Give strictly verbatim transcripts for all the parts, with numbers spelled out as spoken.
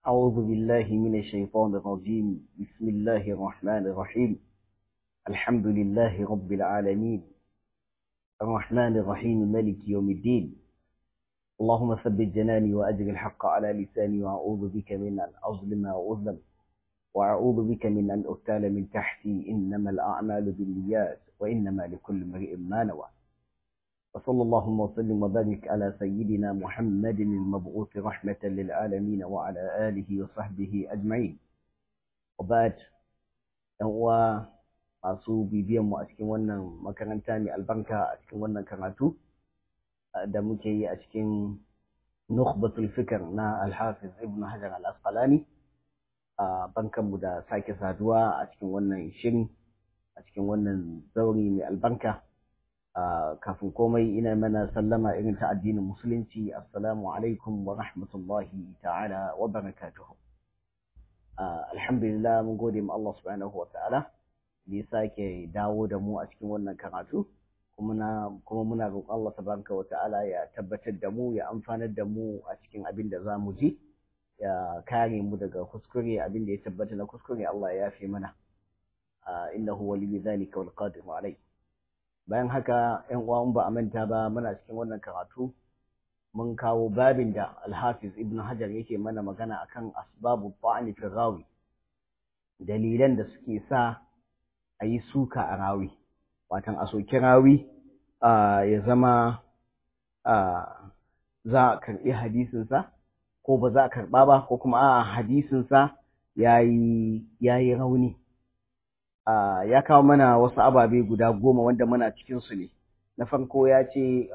أعوذ بالله من الشيطان الرجيم. بسم الله الرحمن الرحيم. الحمد لله رب العالمين الرحمن الرحيم مالك يوم الدين. اللهم ثبت جناني وأجر الحق على لساني وأعوذ بك من أن أظلم وأظلم وأعوذ بك من أن أغتال من تحتي. إنما الأعمال بالنيات وإنما لكل امرئ ما نوى. وصلى اللهم وسلم وبارك على سيدنا محمد المبعوث رحمة للعالمين وعلى آله وصحبه أجمعين. وبعد أنوا masu bibiyan mu a cikin wannan makaranta mai albarka a cikin wannan karatu da muke yi a cikin nukhbatul fikr na al-Hafiz Ibn Hajar al-Asqalani. Bankan mu da sake saduwa a cikin wannan shiri a cikin wannan zauri mai albarka. Kafin komai ina mana sallama irin ta addinin musulunci. Assalamu alaikum wa rahmatullahi ta'ala wa barakatuhu. Alhamdulillah, mun gode ma Allah subhanahu wa ta'ala da ya sake dawo da mu a cikin wannan karatu, kuma muna roƙon Allah tabaraka wa ta'ala ya tabbatar da mu, ya amfanar da mu a cikin abin da za mu ji, ya kare mu daga kuskure, abin da ya tabbata na kuskure Allah ya yafe mana. Innahu waliyyu dhalika wal qadiru alayh. Bayan haka, ‘yan uwa ba a manta ba, muna cikin wannan karatu mun kawo babin da Al-Hafiz Ibn Hajar yake mana magana akan asbabu ta'ani fi rawi, dalilan da suke sa a yi suka a rawi, watan a soki rawi ya zama za a karɓi hadisinsa ko ba za a karɓa ba, ko kuma a hadisinsa ya yi rauni. Ya kawo mana wasu ababe guda goma wanda muna cikinsu ne. Na farko ya ce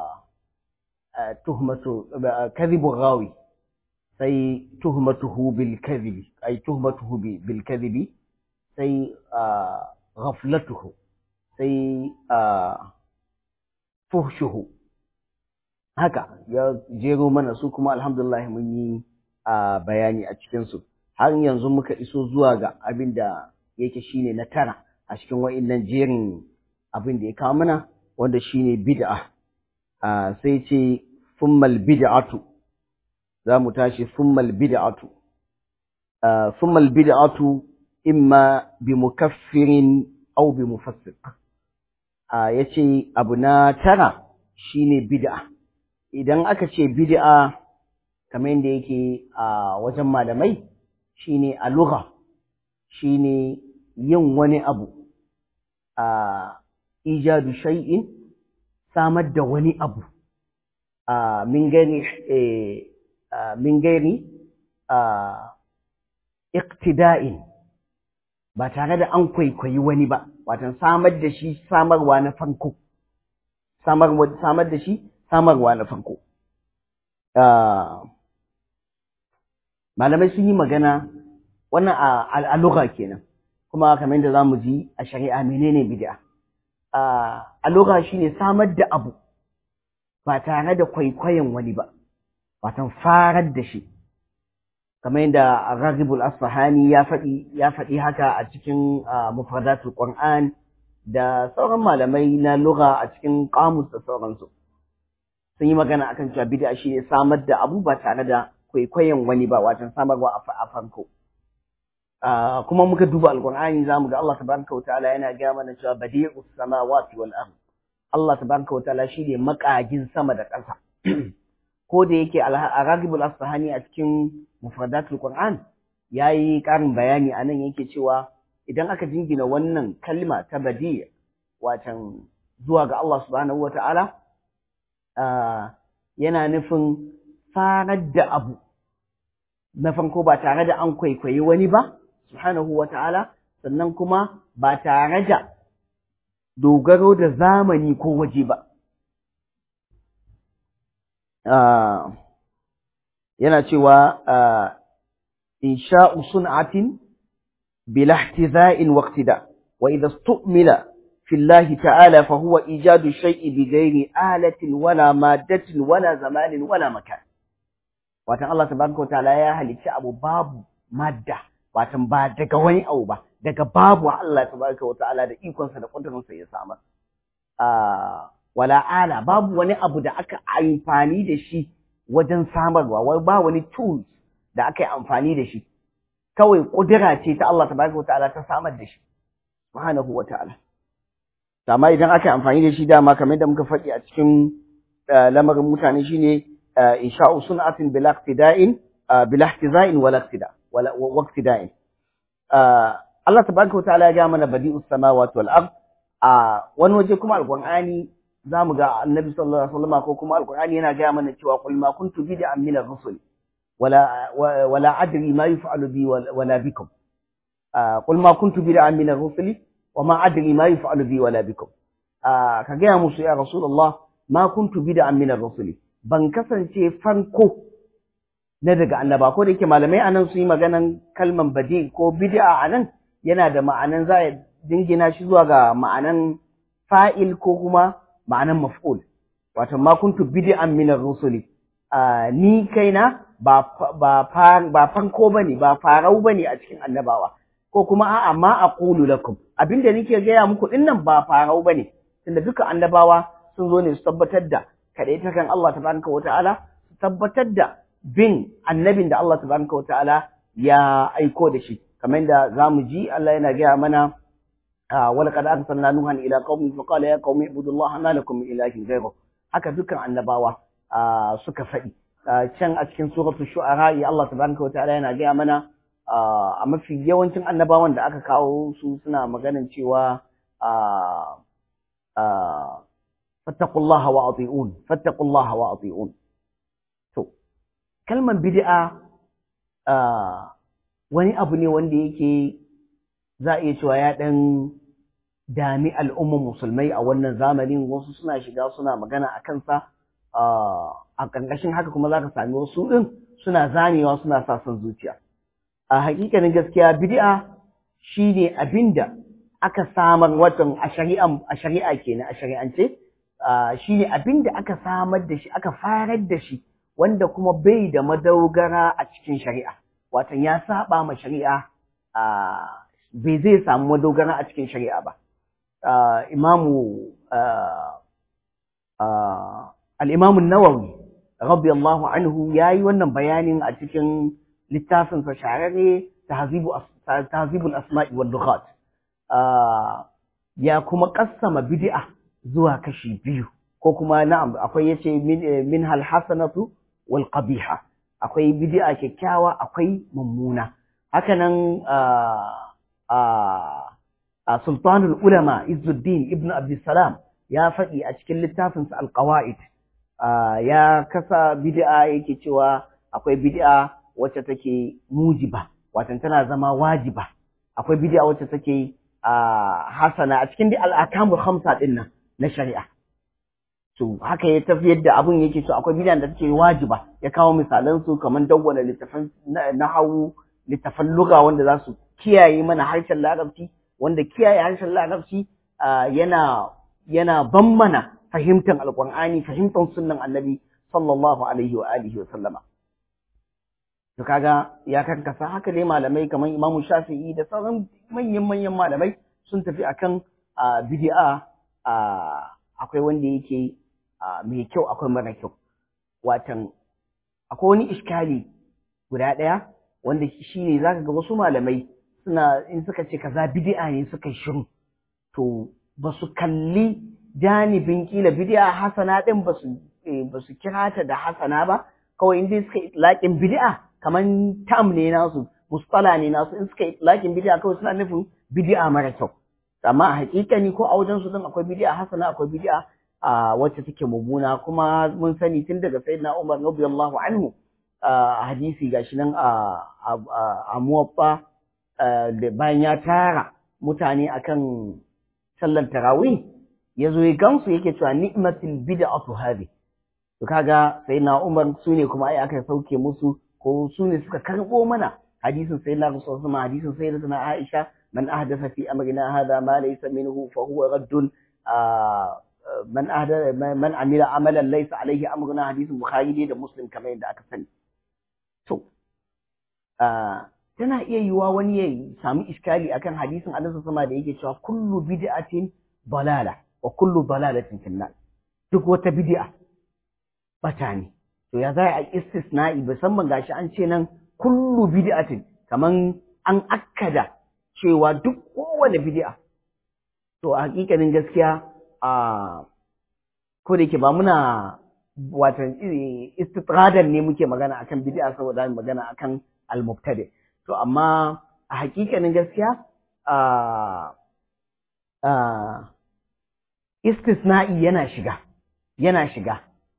tuhmatu kadhibur rawi, sai tuhmatuhu bil kadhibi, ay tuhmatuhu bil kadhibi, sai ghaflatuhu, sai fuhshuhu. Haka ya jero mana su, kuma alhamdulillah mun yi bayani a cikinsu. Har yanzu muka iso zuwa ga abin da yake shine na tara a cikin wa'innan jerin abin da ya kawo mana, wanda shine bid'a. Sai ce thummal bid'atu, za mu tashi thummal bid'atu. Thummal bid'atu imma bi mukaffirin aw bi mufassiq. Yace abu na tara shine bid'a. Idan aka ce bid'a kamar yadda yake a wajen malamai, shine a lugha, shine yin wani abu, a ijadu shay'in, samar da wani abu a min gani min gani a iqtida'in, ba tare da an kwaikwayi wani ba, watan samar da shi samarwa na farko, samar samar da shi samarwa na farko. Malamai sun yi magana wannan a lugha kenan, kuma kamar yadda zamu ji a shari'a menene bid'a. A lugha shine samar da abu ba tare da kwaikwayon wani ba, watan farar da shi, kamar yadda Raghibul Asfahani ya faɗi ya faɗi haka a cikin Mufradatul Qur'an da sauran malamai na lugha a cikin qamus da sauransu. Sun yi magana akan cewa bid'a shine samar da abu ba tare da kwaikwayon wani ba, watan samarwa a farko. Kuma muka duba alqur'ani zamu ga Allah tabaraka wataala yana ga mana cewa badi'us samawati wal ard. Allah tabaraka wataala shine makagin sama da ƙasa. Ko da yake Ar-Raghibul Asfahani a cikin Mufradatul Qur'an yayi ƙarin bayani anan, yake cewa idan aka jingina wannan kalma ta badi' watan zuwa ga Allah subhanahu wataala, yana nufin farar da abu na farko ba tare da an kwaikwayi wani ba subhanahu wa ta'ala, sannan kuma ba tare da dogaro da zamani ko waje ba. Yana cewa insha'u sun'atin bila ihtiza'in wa iqtida, wa idha istu'mila fi Allah ta'ala fa huwa ijadu shay'i bi ghairi alatin wala maddatin wala zamanin wala makan. Watan Allah tabaraka wa ta'ala ya halicci abu babu madda, watan ba daga wani abu ba, daga babu Allah tabaraka wa ta'ala da ikonsa da kudurinsa ya samar. Wala ala, babu wani abu da aka amfani da shi wajen samarwa, wai ba wani tools da aka yi amfani da shi kawai kudura ce ta Allah tabaraka wa ta'ala ta samar da shi subhanahu wa ta'ala amma idan aka yi amfani da shi dama kamar da muka faɗi a cikin lamarin mutane shine insha'u sun'atin bila iqtida'in bila ihtiza'in wala iqtida wala waqtida'in Allah tabaraka wa ta'ala ya ga mana badi'us samawati wal ard a wani waje kuma alqur'ani zamu ga annabi sallallahu alaihi wasallam ko kuma alqur'ani yana ga mana cewa qul ma kuntu bid'an min ar-rusul wala wala adri ma yuf'alu bi wala bikum qul ma kuntu bid'an min ar-rusul wama adri ma yuf'alu bi wala bikum ka ga musu ya rasulullah ma kuntu bid'an min ar-rusul ban kasance farko na daga annaba ko da yake malamai anan su yi maganan kalman badi ko bid'a anan yana da ma'anan za a dingina shi zuwa ga ma'anan fa'il ko kuma ma'anan maf'ul wato ma kuntu bid'an min ar-rusuli ni kaina ba ba ba fanko bane ba farau bane a cikin annabawa ko kuma a'a ma aqulu lakum abinda nake gaya muku dinnan ba farau bane tunda duka annabawa sun zo ne su tabbatar da kadai ta kan Allah tabaraka wa ta'ala su tabbatar da bin annabin da Allah tabaraka wa ta'ala ya aiko da shi kamar yadda zamu ji Allah yana gaya mana ولقد أرسلنا نوحا إلى قومه فقال يا قوم اعبدوا الله ما لكم من إله غيره haka dukkan annabawa suka faɗi can a cikin suratul shu'ara ya Allah tabaraka wa ta'ala yana gaya mana a mafi yawancin annabawan da aka kawo su suna maganan cewa fattaqullaha wa ati'un fattaqullaha wa ati'un to kalman bid'a wani abu ne wanda yake za a iya cewa ya ɗan dami al'ummar musulmai a wannan zamanin wasu suna shiga suna magana a kansa a ƙarƙashin haka kuma za ka sami wasu ɗin suna zanewa suna sa son zuciya a hakikanin gaskiya bid'a shi ne abin da aka samar watan a shari'a kenan a shari'ance shi ne abin da aka samar da shi aka farar da shi wanda kuma bai da madogara a cikin shari'a watan ya saba ma shari'a bai zai samu madogara a cikin shari'a ba. Imamu al-Imam an-Nawawi radiyallahu anhu yayi wannan bayanin a cikin littafin sa shahararre Tahzibu Tahzibul Asma'i wal Lughat. Ya kuma kassama bid'a zuwa kashi biyu ko kuma na'am akwai yace min hal hasanatu wal qabiha akwai bid'a kyakkyawa akwai mummuna hakanan a sultanul ulama Izzuddin ibn Abdussalam ya faɗi a cikin littafinsa al-qawaid ya kasa bid'a yake cewa akwai bid'a wacce take mujiba watan tana zama wajiba akwai bid'a wacce take hasana a cikin al-ahkamul khamsa din nan na shari'a to haka ya tafiyar da abun yake so akwai bid'a da take wajiba ya kawo misalan su kaman dawwana littafan nahwu littafan lugha wanda za su kiyaye mana harshen larabci wanda kiyaye harshen larabci yana yana ban mana fahimtar alqur'ani fahimtar sunnan annabi sallallahu alaihi wa alihi wa sallama to kaga ya karkasa haka dai malamai kamar Imam Shafi'i da sauran manyan manyan malamai sun tafi akan bid'a akwai wanda yake mai kyau akwai mara kyau watan akwai wani iskali guda ɗaya wanda shi ne za ka ga wasu malamai suna in suka ce kaza bid'a ne suka yi shiru to ba su kalli janibin kila bid'a hasana din ba su ba su kira ta da hasana ba kawai in dai suka laƙin bid'a kaman tam ne nasu mustala ne nasu in suka laƙin bid'a kawai suna nufin bid'a mara kyau amma a hakikani ko a wajen su din akwai bid'a hasana akwai bid'a a wacce take mummuna kuma mun sani tun daga sayyidina Umar radiyallahu anhu a hadisi gashi nan a a muwaffa da bayan ya tara mutane akan sallar tarawih yazo ya gansu yake cewa ni'matul bid'atu hadi to kaga sayyidina Umar sune kuma ai aka sauke musu ko sune suka karbo mana hadisin sayyidina Rasulullah sallallahu alaihi hadisin sayyidatuna Aisha man ahdatha fi amrina hadha ma laysa minhu fa huwa raddun man ahdatha man amila amalan laysa alaihi amruna hadisin Bukhari da Muslim kamar yadda aka sani to tana iya yiwa wani ya sami iskali akan hadisin Annabi sama da yake cewa kullu bid'atin dalala wa kullu dalalatin finnar duk wata bid'a bata ne to ya za a istisna'i musamman gashi an ce nan kullu bid'atin kaman an akkada cewa duk kowane bid'a to a hakikanin gaskiya a ko da yake ba muna watan istitradan ne muke magana akan bid'a saboda magana akan al-mubtadi to amma a hakikanin gaskiya a a istisna'i yana shiga yana shiga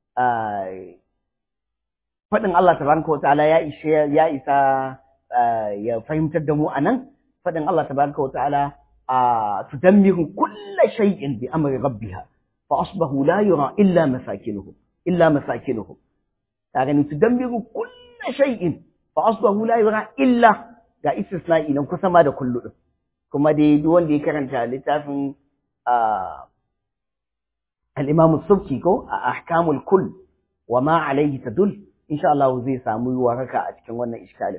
faɗin Allah tabaraka wa ta'ala ya ishe ya isa ya fahimtar da mu anan faɗin Allah tabaraka wa ta'ala tudammiru kulla shay'in bi amri rabbiha fa asbahu la yura illa masakinuhum illa masakinuhum kaga ni tudammiru kulla shay'in fa asbahu la yura illa ga istisna'i nan kusa ma da kullu din kuma dai duk wanda ya karanta littafin al-Imam as-Subki ko a ahkamul kull wa ma alayhi tadul insha Allah zai samu waraka a cikin wannan iskalin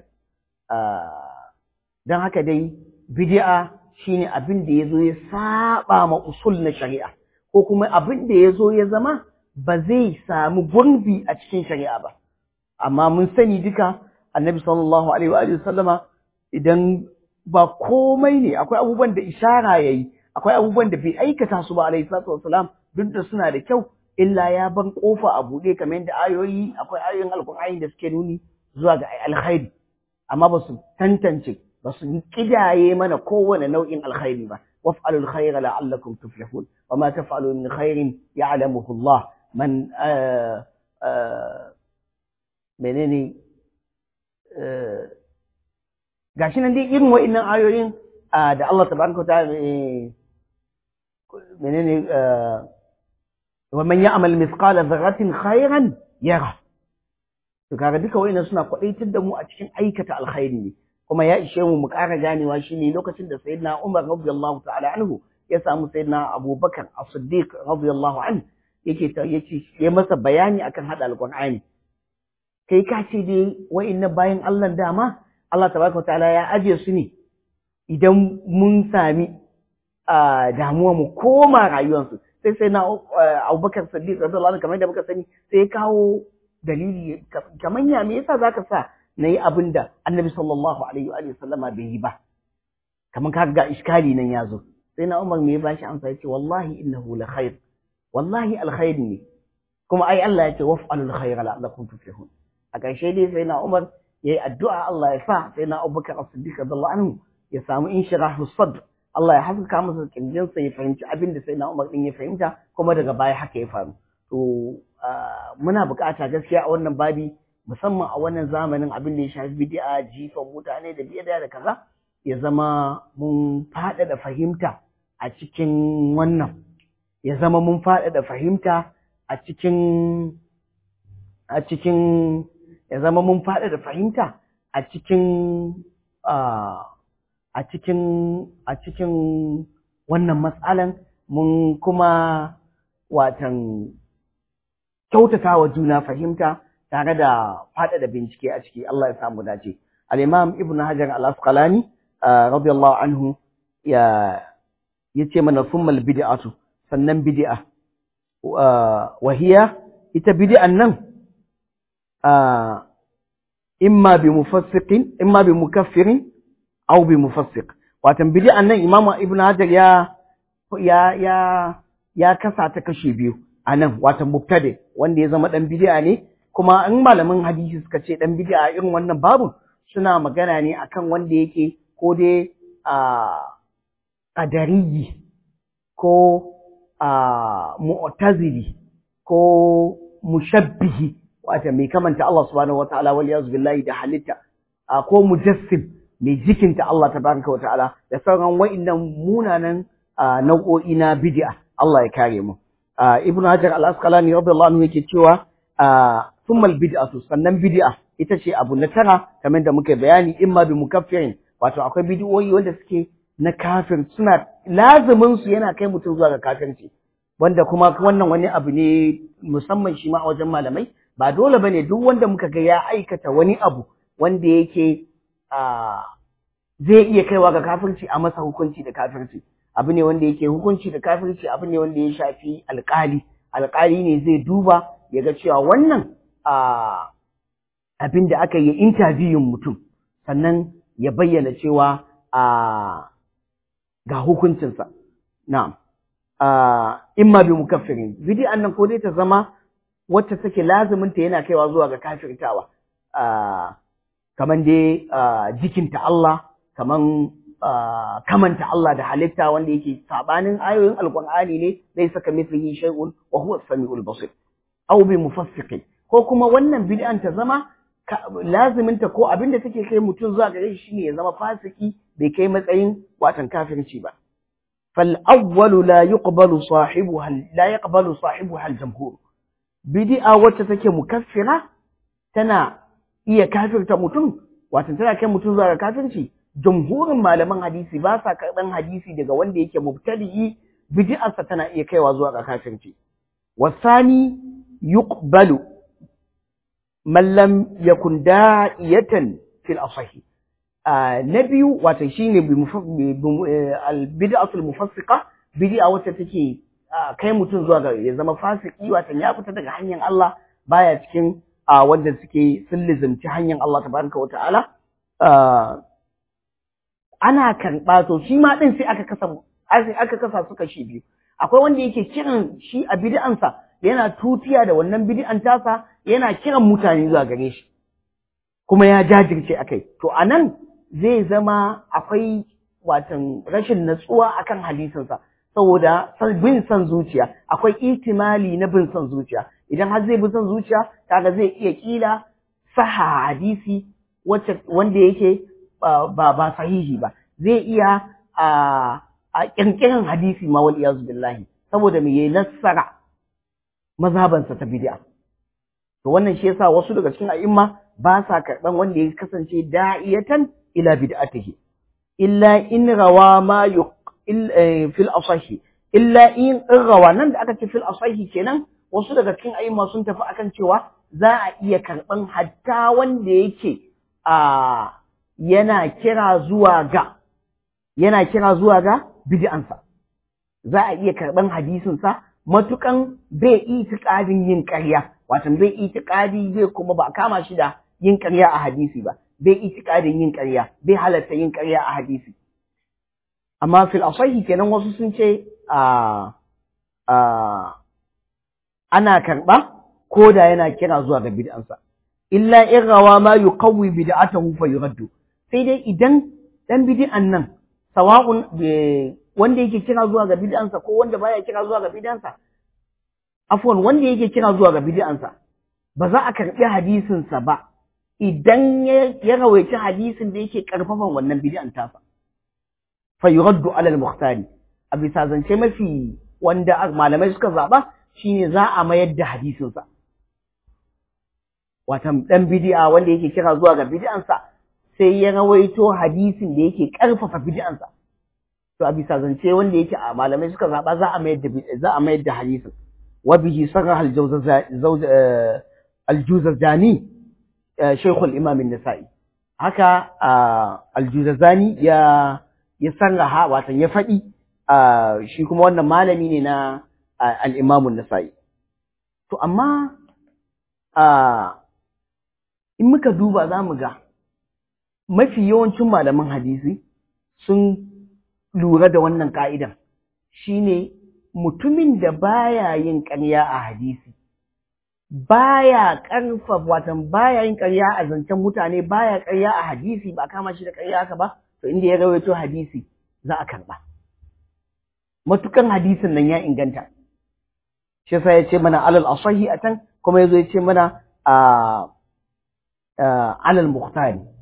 dan haka dai bid'a shine abin da yazo ya saba ma usul na shari'a ko kuma abin da yazo ya zama ba zai samu gurbi a cikin shari'a ba amma mun sani duka annabi sallallahu alaihi wa sallama idan ba komai ne akwai abubuwan da ishara yayi akwai abubuwan da bai aikata su ba alaihi salatu wassalam duk da suna da kyau illa ya ban kofa a buɗe kamar yadda ayoyi akwai ayoyin alkur'ani da suke nuni zuwa ga alkhairi amma ba su tantance ba su kidaye mana kowane nau'in alkhairi ba waf'alul khayra la'allakum tuflihun wa ma taf'alu min khairin ya'lamuhu Allah man menene gashi nan dai irin wa'annan ayoyin da Allah tabaraka wa ta'ala menene ومن يعمل مثقال ذرة خيرا يره to kaga duka wayannan suna kwadaitar da mu a cikin aikata alkhairi ne kuma ya ishe mu mu ƙara ganewa shine lokacin da sayyidina Umar radiyallahu ta'ala anhu ya samu sayyidina Abubakar As-Siddiq radiyallahu anhu yake yake ya masa bayani akan hada alqur'ani kai ka ce dai wayannan bayan Allah dama Allah tabaraka ta'ala ya aje su ne idan mun sami damuwa mu koma rayuwarsu sai sai na Abubakar Siddiq radiyallahu anhu kamar da muka sani sai ya kawo dalili kamar ya me yasa zaka sa nayi abin da Annabi sallallahu alaihi wa sallama bai yi ba kamar ka ga iskali nan yazo sai na Umar me ya bashi amsa yace wallahi innahu la khair wallahi alkhair ne kuma ai Allah yace waf'alul khayra la'allakum tuflihun a ƙarshe dai sai na Umar yayi addu'a Allah ya sa sai na Abubakar Siddiq radiyallahu anhu ya samu inshirahu sadr Allah ya haskaka masa kirjinsa ya fahimci abin da sai na Umar din ya fahimta kuma daga baya haka ya faru to muna bukata gaskiya a wannan babi musamman a wannan zamanin abin da ya shafi bid'a jifan mutane da bid'a da kaza ya zama mun faɗaɗa fahimta a cikin wannan ya zama mun faɗaɗa fahimta a cikin a cikin ya zama mun faɗaɗa fahimta a cikin a cikin a cikin wannan matsalan mun kuma watan kyautata wa juna fahimta tare da faɗaɗa bincike a ciki Allah ya samu dace al-Imam Ibn Hajar al-Asqalani radiyallahu anhu ya yace mana summal bid'atu sannan bid'a wa hiya ita bid'an nan imma bi mufassiqin imma bi mukaffirin aw bi mufassiq watan bid'an nan Imam Ibn Hajar ya ya ya ya kasa ta kashe biyu anan watan mubtadi wanda ya zama dan bid'a ne kuma in malamin hadisi suka ce dan bid'a irin wannan babu suna magana ne akan wanda yake ko dai a qadariyi ko a mu'tazili ko mushabbihi wata mai kamanta Allah subhanahu wataala wal yaz billahi da halitta ko mujassim mai jikinta Allah tabaraka wataala da sauran wa'annan munanan nau'o'i na bid'a Allah ya kare mu Ibn Hajar al-Asqalani radiyallahu anhu yake cewa thumma al-bid'atu sannan bid'a ita ce abu na tara kamar da muke bayani imma bi mukaffirin wato akwai bid'o'i wanda suke na kafir suna lazimin su yana kai mutum zuwa ga kafirci wanda kuma wannan wani abu ne musamman shi ma a wajen malamai ba dole bane duk wanda muka ga ya aikata wani abu wanda yake zai iya kaiwa ga kafirci a masa hukunci da kafirci abu ne wanda yake hukunci da kafirci abu ne wanda ya shafi alƙali alƙali ne zai duba ya ga cewa wannan abin da aka yi interview mutum sannan ya bayyana cewa a ga hukuncinsa. Na'am. Imma bi mukaffirin. Bid'an nan ko dai ta zama wacce take laziminta yana kaiwa zuwa ga kafirtawa. Kaman dai jikinta Allah, kaman kamanta Allah da halitta wanda yake sabanin ayoyin Alƙur'ani ne zai saka mithlihi shay'un wa huwa as-sami'ul basir. Aw bi mufassiqin. Ko kuma wannan bid'an ta zama laziminta ko abinda take kai mutum zuwa gare shi shine ya zama fasiki bai kai matsayin watan kafirci ba. Fal awwalu la yuqbalu sahibuha la yaqbalu sahibuha al-jamhur. Bid'a wacce take mukaffira tana iya kafirta mutum, watan tana kai mutum zuwa ga kafirci. Jumhurin malaman hadisi ba sa karɓan hadisi daga wanda yake mubtadi'i, bid'arsa tana iya kaiwa zuwa ga kafirci. Wasani yuqbalu man lam yakun da'iyatan fil asahi. Na biyu wato shine al bid'atul mufassiqa, bid'a wacce take kai mutum zuwa ga ya zama fasiki, wato ya fita daga hanyar Allah, baya cikin wanda suke sun lizimci hanyar Allah tabaraka wa ta'ala. Ana karɓa to shi ma ɗin sai aka kasa aka kasa su kashi biyu. Akwai wanda yake kiran shi a bid'ansa, yana tutiya da wannan bid'an tasa, yana kiran mutane zuwa gare shi, kuma ya jajirce akai. To anan zai zama akwai watan rashin natsuwa akan hadisinsa, saboda bin son zuciya, akwai ihtimali na bin son zuciya. Idan har zai bi son zuciya, kaga zai iya kila saha hadisi wacce wanda yake ba ba sahihi ba, zai iya a a kirkirin hadisi ma wal iyaz billahi, saboda me yayi nasara mazhabansa ta bid'a. To wannan shi yasa wasu daga cikin a'imma ba sa karban wanda ya kasance da'iyatan ila bid'atihi illa in rawa ma fil asahi, illa in rawa nan da aka ce fil asahi kenan, wasu daga cikin a'imma sun tafi akan cewa za a iya karban hatta wanda yake a yana kira zuwa ga yana kira zuwa ga bid'ansa, za a iya karban hadisinsa matukan bai itiqadin yin ƙarya, wato bai itiqadi bai kuma ba kama shi da yin ƙarya a hadisi ba, bai itiqadin yin ƙarya, bai halatta yin ƙarya a hadisi. Amma fil asahi kenan wasu sun ce a a ana karba ko da yana kira zuwa ga bid'ansa, illa in rawa ma yuqawwi bid'atahu fa yuraddu. Sai dai idan dan bid'an nan sawa'un wanda yake kira zuwa ga bid'ansa ko wanda baya kira zuwa ga bid'ansa, afwan wanda yake kira zuwa ga bid'ansa ba za a karbi hadisin sa ba idan ya rawaici hadisin da yake karfafan wannan bid'an tasa, fa yuraddu ala al-mukhtari. A bisa zance mafi wanda malamai suka zaba shine za a mayar da hadisin sa, watan dan bid'a wanda yake kira zuwa ga bid'ansa sai ya rawaito hadisin da yake karfafa bid'ansa, to a bisa zance wanda yake a malamai suka zaba za a mayar da za a mayar da hadisin. Wa bihi sarah al-Juzazani shaykh al-Imam an-Nasa'i, haka al-Juzazani ya ya sarraha wato ya faɗi, shi kuma wannan malami ne na al-Imam an-Nasa'i. To amma in muka duba za mu ga mafi yawancin malaman hadisi sun lura da wannan ka'idan, shine mutumin da baya yin ƙarya a hadisi, baya ƙarfafa watan baya yin ƙarya a zancen mutane, baya ƙarya a hadisi, ba kama shi da ƙarya haka ba, to inda ya rawaito hadisi za a karɓa matukan hadisin nan ya inganta. Shi yasa ya ce mana alal asahi a can, kuma yazo ya ce mana a alal muhtari.